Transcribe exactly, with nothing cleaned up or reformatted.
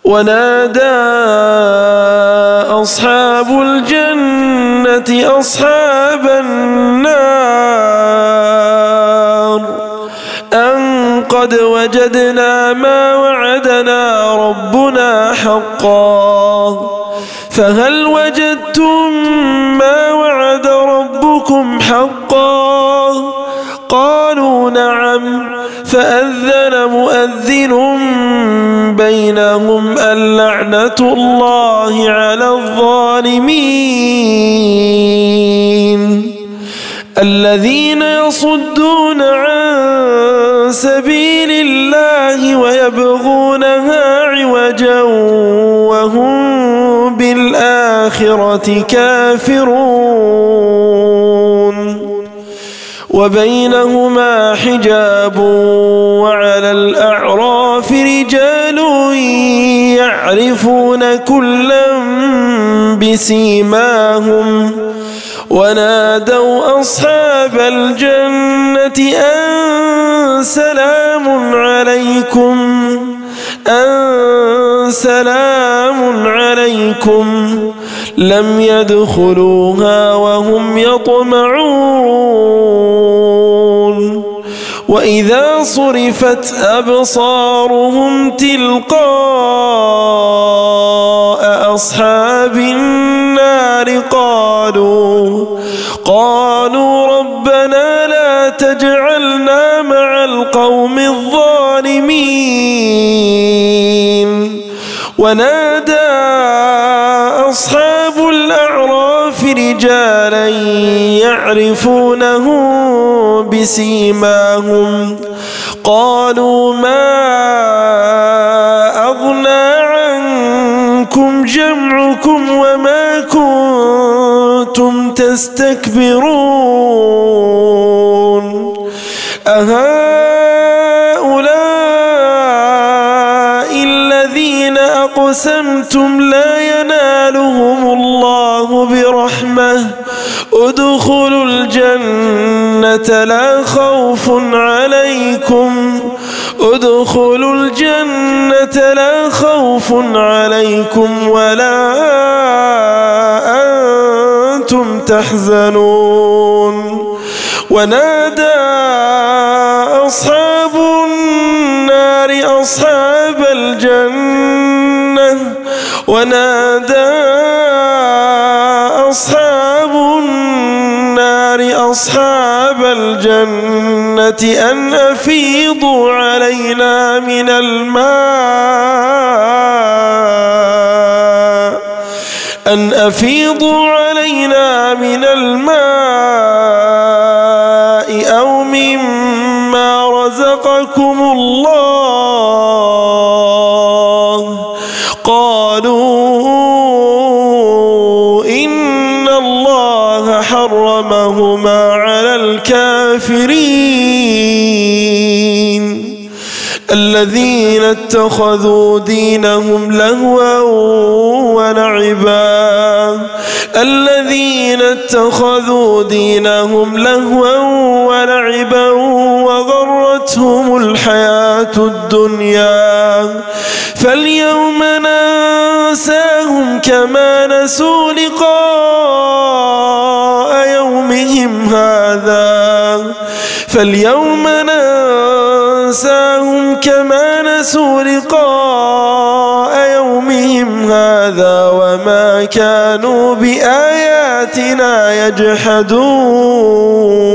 ونادى أصحاب الجنة أصحاب النار أن قد وجدنا ما وعدنا ربنا حقا فهل وجدتم ما وعد ربكم حقا قالوا نعم فأذن مؤذن بينهم اللعنة الله على الظالمين الذين يصدون عن سبيل الله ويبغونها عوجا وهم بالآخرة كافرون وبينهما حجاب وعلى الأعراف رجال يعرفون كلا بسيماهم ونادوا أصحاب الجنة أن سلام عليكم أن سلام عليكم لم يدخلوها وهم يطمعون وإذا صرفت أبصارهم تلقاء أصحاب النار قالوا قالوا ربنا لا تجعلنا مع القوم الظالمين ونادى أصحاب الأعراف رجالا يعرفونهم بسيماهم قالوا ما أغنى عنكم جمعكم وما كنتم تستكبرون أهؤلاء الذين أقسمتم لا ينالهم الله برحمة ادخلوا الجنة لا خوف عليكم ادخلوا الجنة لا خوف عليكم ولا أنتم تحزنون ونادى أصحاب النار أصحاب الجنة ونادى أصحاب النار أصحاب الجنة أن أفيضوا علينا من الماء أن أفيضوا علينا من الماء أو مما رزقكم الله قالوا إن الله حرمهما على الكافرين الذين اتخذوا دينهم لهوا ولعبا الذين اتخذوا دينهم لهوا ولعبا وغرتهم الحياة الدنيا فاليوم ننساهم كما نسوا لقاء يومهم هذا فاليوم ننساهم كما نسوا لقاء يومهم هذا وما كانوا بآياتنا يجحدون